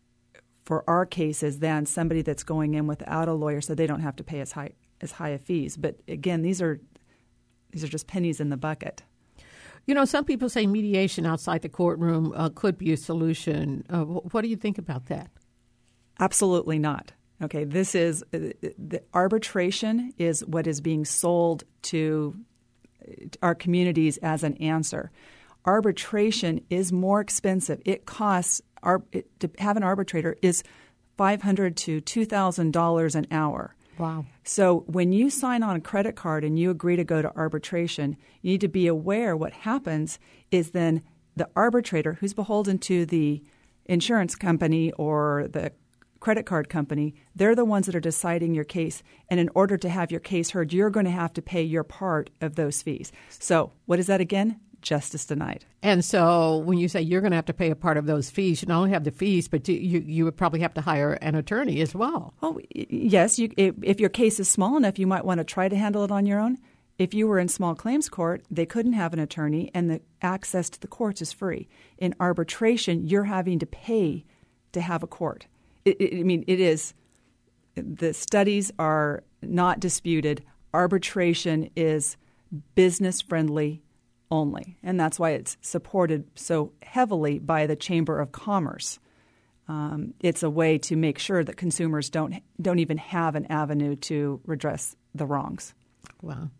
for our cases than somebody that's going in without a lawyer, so they don't have to pay as high as high a fees. But again, these are these are just pennies in the bucket. You know, some people say mediation outside the courtroom uh, could be a solution. Uh, what do you think about that? Absolutely not. Okay, this is uh, the arbitration is what is being sold to our communities as an answer. Arbitration is more expensive. It costs our, it, to have an arbitrator is five hundred to two thousand dollars an hour. Wow. So when you sign on a credit card and you agree to go to arbitration, you need to be aware what happens is then the arbitrator, who's beholden to the insurance company or the credit card company, they're the ones that are deciding your case. And in order to have your case heard, you're going to have to pay your part of those fees. So what is that again? Justice denied. And so when you say you're going to have to pay a part of those fees, you not only have the fees, but you you would probably have to hire an attorney as well. Oh, yes. You, if, if your case is small enough, you might want to try to handle it on your own. If you were in small claims court, they couldn't have an attorney, and the access to the courts is free. In arbitration, you're having to pay to have a court. It, it, I mean, it is – the studies are not disputed. Arbitration is business-friendly only, and that's why it's supported so heavily by the Chamber of Commerce. Um, it's a way to make sure that consumers don't don't even have an avenue to redress the wrongs. Wow.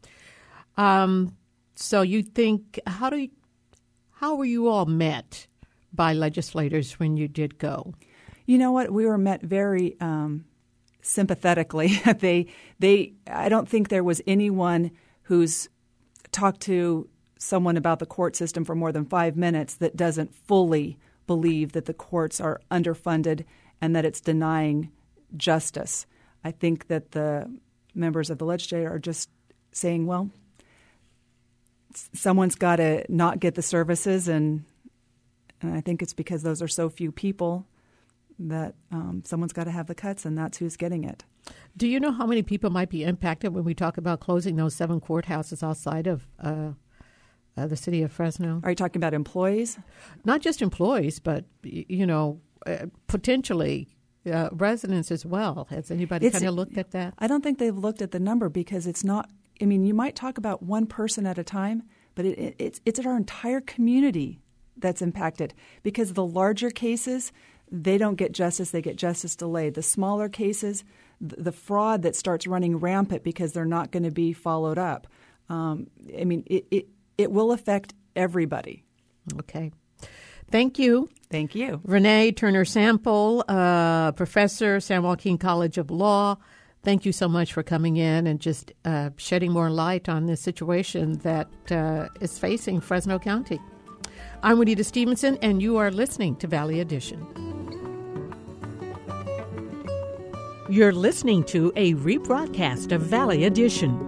Um, so you think – how do you, how were you all met by legislators when you did go? You know what? We were met very um, sympathetically. they, they. I don't think there was anyone who's talked to someone about the court system for more than five minutes that doesn't fully believe that the courts are underfunded and that it's denying justice. I think that the members of the legislature are just saying, well, someone's got to not get the services, and and I think it's because those are so few people that um, someone's got to have the cuts, and that's who's getting it. Do you know how many people might be impacted when we talk about closing those seven courthouses outside of uh, uh, the city of Fresno? Are you talking about employees? Not just employees, but, you know, uh, potentially uh, residents as well. Has anybody kind of looked at that? I don't think they've looked at the number because it's not, I mean, you might talk about one person at a time, but it, it, it's, it's our entire community that's impacted because the larger cases, they don't get justice, they get justice delayed. The smaller cases, the, the fraud that starts running rampant because they're not going to be followed up. Um, I mean, it, it, it will affect everybody. Okay. Thank you. Thank you. Renee Turner Sample, uh, professor, San Joaquin College of Law. Thank you so much for coming in and just uh, shedding more light on this situation that uh, is facing Fresno County. I'm Juanita Stevenson, and you are listening to Valley Edition. You're listening to a rebroadcast of Valley Edition.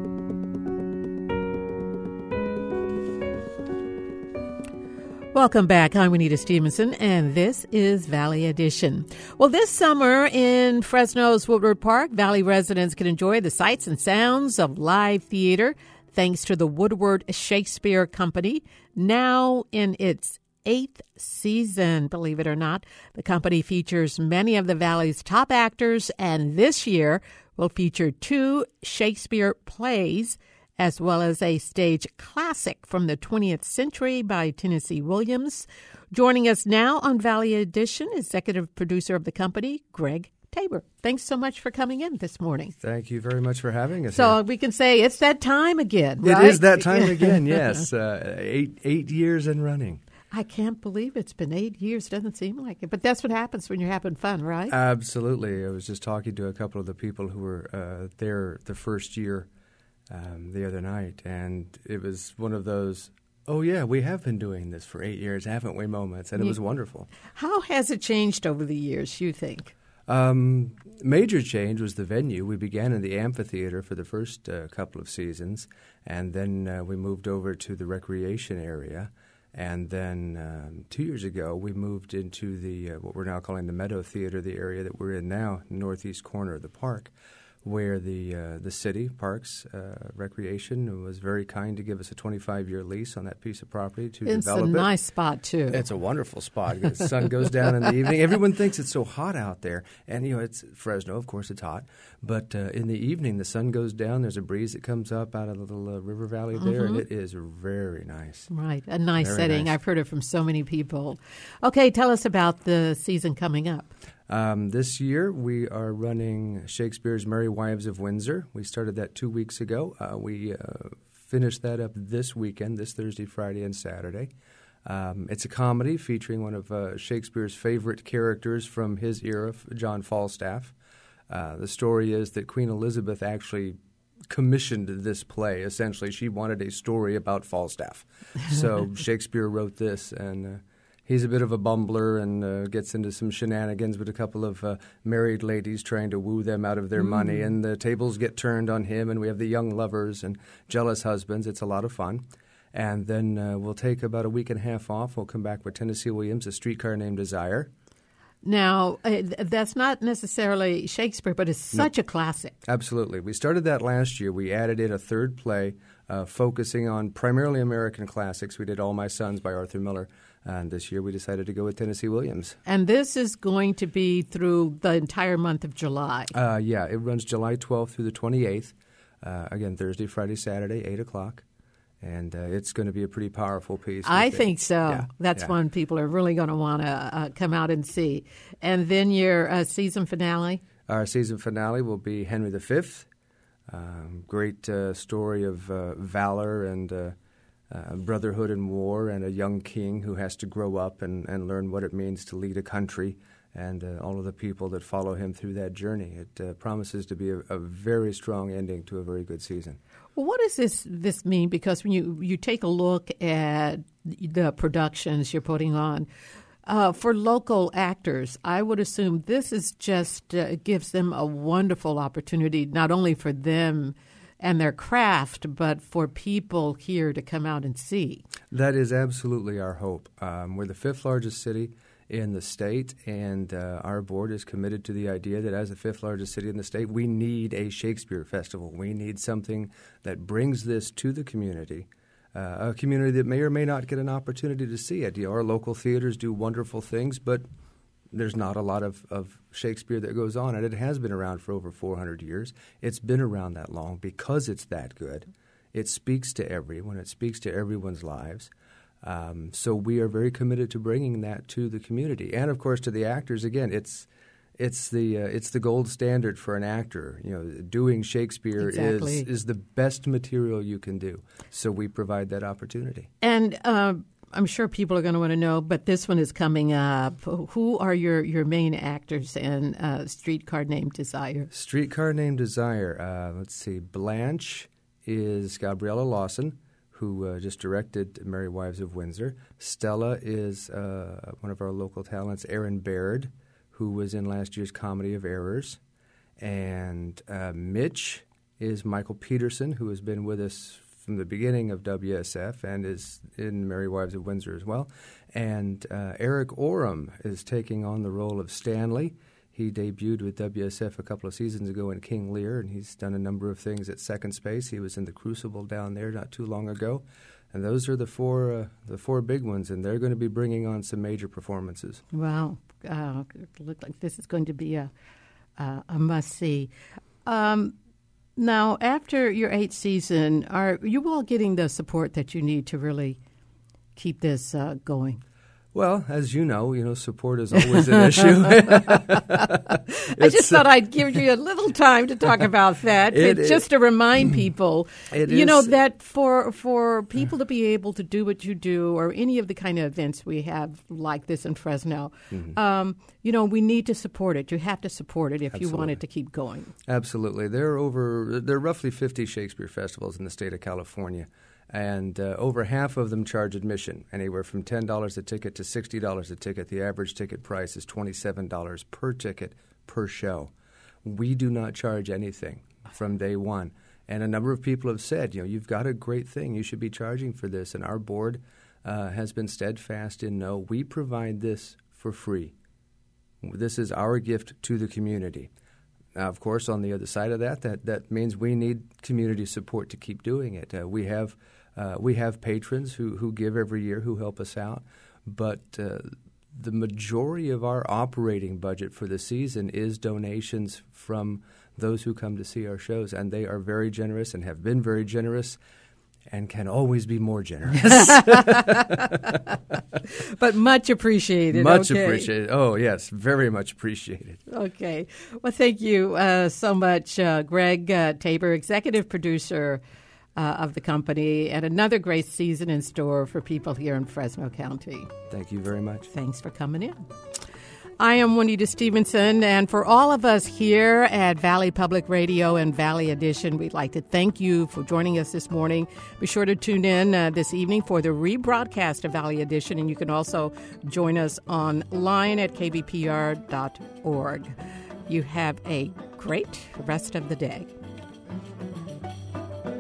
Welcome back. I'm Juanita Stevenson, and this is Valley Edition. Well, this summer in Fresno's Woodward Park, Valley residents can enjoy the sights and sounds of live theater thanks to the Woodward Shakespeare Company, now in its eighth season, believe it or not. The company features many of the Valley's top actors, and this year will feature two Shakespeare plays, as well as a stage classic from the twentieth century by Tennessee Williams. Joining us now on Valley Edition, executive producer of the company, Greg Tabor. Thanks so much for coming in this morning. Thank you very much for having us. So here. we can say it's that time again, right? It is that time again, yes. Uh, eight eight years and running. I can't believe it's been eight years. Doesn't seem like it. But that's what happens when you're having fun, right? Absolutely. I was just talking to a couple of the people who were uh, there the first year um, the other night, and it was one of those, oh, yeah, we have been doing this for eight years, haven't we, moments, and it was wonderful. How has it changed over the years, you think? Um, major change was the venue. We began in the amphitheater for the first uh, couple of seasons, and then uh, we moved over to the recreation area. And then um, two years ago, we moved into the uh, what we're now calling the Meadow Theater, the area that we're in now, northeast corner of the park, where the uh, the city, Parks, uh, Recreation, was very kind to give us a twenty-five year lease on that piece of property to it's develop it. It's a nice spot, too. It's a wonderful spot. The sun goes down in the evening. Everyone thinks it's so hot out there. And, you know, it's Fresno, of course it's hot. But uh, in the evening, the sun goes down. There's a breeze that comes up out of the little uh, river valley there, Mm-hmm. and it is very nice. Right, a nice very setting. Nice. I've heard it from so many people. Okay, tell us about the season coming up. Um, this year, we are running Shakespeare's Merry Wives of Windsor. We started that two weeks ago. Uh, we uh, finished that up this weekend, this Thursday, Friday, and Saturday. Um, it's a comedy featuring one of uh, Shakespeare's favorite characters from his era, John Falstaff. Uh, the story is that Queen Elizabeth actually commissioned this play. Essentially, she wanted a story about Falstaff. So Shakespeare wrote this, and uh, he's a bit of a bumbler and uh, gets into some shenanigans with a couple of uh, married ladies trying to woo them out of their mm. money, and the tables get turned on him, and we have the young lovers and jealous husbands. It's a lot of fun. And then uh, we'll take about a week and a half off. We'll come back with Tennessee Williams, A Streetcar Named Desire. Now, uh, that's not necessarily Shakespeare, but it's such no. a classic. Absolutely. We started that last year. We added in a third play uh, focusing on primarily American classics. We did All My Sons by Arthur Miller. And this year we decided to go with Tennessee Williams. And this is going to be through the entire month of July. Uh, yeah, it runs July twelfth through the twenty-eighth. Uh, again, Thursday, Friday, Saturday, eight o'clock. And uh, it's going to be a pretty powerful piece. I think so. Yeah, That's yeah. one people are really going to want to uh, come out and see. And then your uh, season finale? Our season finale will be Henry the Fifth. Um, great uh, story of uh, valor and uh, uh, brotherhood in war, and a young king who has to grow up and, and learn what it means to lead a country, and uh, all of the people that follow him through that journey. It uh, promises to be a, a very strong ending to a very good season. Well, what does this this mean? Because when you, you take a look at the productions you're putting on, uh, for local actors, I would assume this is just uh, gives them a wonderful opportunity, not only for them and their craft, but for people here to come out and see. That is absolutely our hope. Um, we're the fifth largest city in the state, and uh, our board is committed to the idea that as the fifth largest city in the state, we need a Shakespeare festival. We need something that brings this to the community, uh, a community that may or may not get an opportunity to see it. You know, our local theaters do wonderful things, but there's not a lot of, of Shakespeare that goes on, and it has been around for over four hundred years. It's been around that long because it's that good. It speaks to everyone. It speaks to everyone's lives. Um, so we are very committed to bringing that to the community, and of course to the actors. Again, it's it's the uh, it's the gold standard for an actor. You know, doing Shakespeare Exactly. is is the best material you can do. So we provide that opportunity. And uh, I'm sure people are going to want to know, but this one is coming up. Who are your, your main actors in uh, Streetcar Named Desire? Streetcar Named Desire. Uh, let's see. Blanche is Gabriella Lawson, who uh, just directed Merry Wives of Windsor. Stella is uh, one of our local talents, Aaron Baird, who was in last year's Comedy of Errors. And uh, Mitch is Michael Peterson, who has been with us from the beginning of W S F and is in Merry Wives of Windsor as well. And uh, Eric Oram is taking on the role of Stanley. He debuted with W S F a couple of seasons ago in King Lear, and he's done a number of things at Second Space. He was in the Crucible down there not too long ago. And those are the four uh, the four big ones, and they're going to be bringing on some major performances. Wow. Uh, it looks like this is going to be a, uh, a must-see. Um, now, after your eighth season, are you all getting the support that you need to really keep this uh, going? Well, as you know, you know, support is always an issue. I just thought I'd give you a little time to talk about that, It but is- just to remind people, It you know, is- that for for people to be able to do what you do, or any of the kind of events we have like this in Fresno, Mhm. um, you know, we need to support it. You have to support it if you want Absolutely. it to keep going. Absolutely. There are over there are roughly fifty Shakespeare festivals in the state of California, and uh, over half of them charge admission, anywhere from ten dollars a ticket to sixty dollars a ticket. The average ticket price is twenty-seven dollars per ticket per show. We do not charge anything from day one. And a number of people have said, you know, you've got a great thing. You should be charging for this. And our board uh, has been steadfast in no, we provide this for free. This is our gift to the community. Now, of course, on the other side of that, that, that means we need community support to keep doing it. Uh, we have uh, we have patrons who, who give every year, who help us out, but uh, the majority of our operating budget for the season is donations from those who come to see our shows, and they are very generous and have been very generous and can always be more generous. But much appreciated. Much okay. appreciated. Oh, yes, very much appreciated. Okay. Well, thank you uh, so much, uh, Greg uh, Tabor, executive producer uh, of the company, and another great season in store for people here in Fresno County. Thank you very much. Thanks for coming in. I am Juanita Stevenson, and for all of us here at Valley Public Radio and Valley Edition, we'd like to thank you for joining us this morning. Be sure to tune in uh, this evening for the rebroadcast of Valley Edition, and you can also join us online at k b p r dot org. You have a great rest of the day.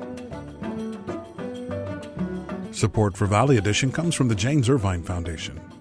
Support for Valley Edition comes from the James Irvine Foundation.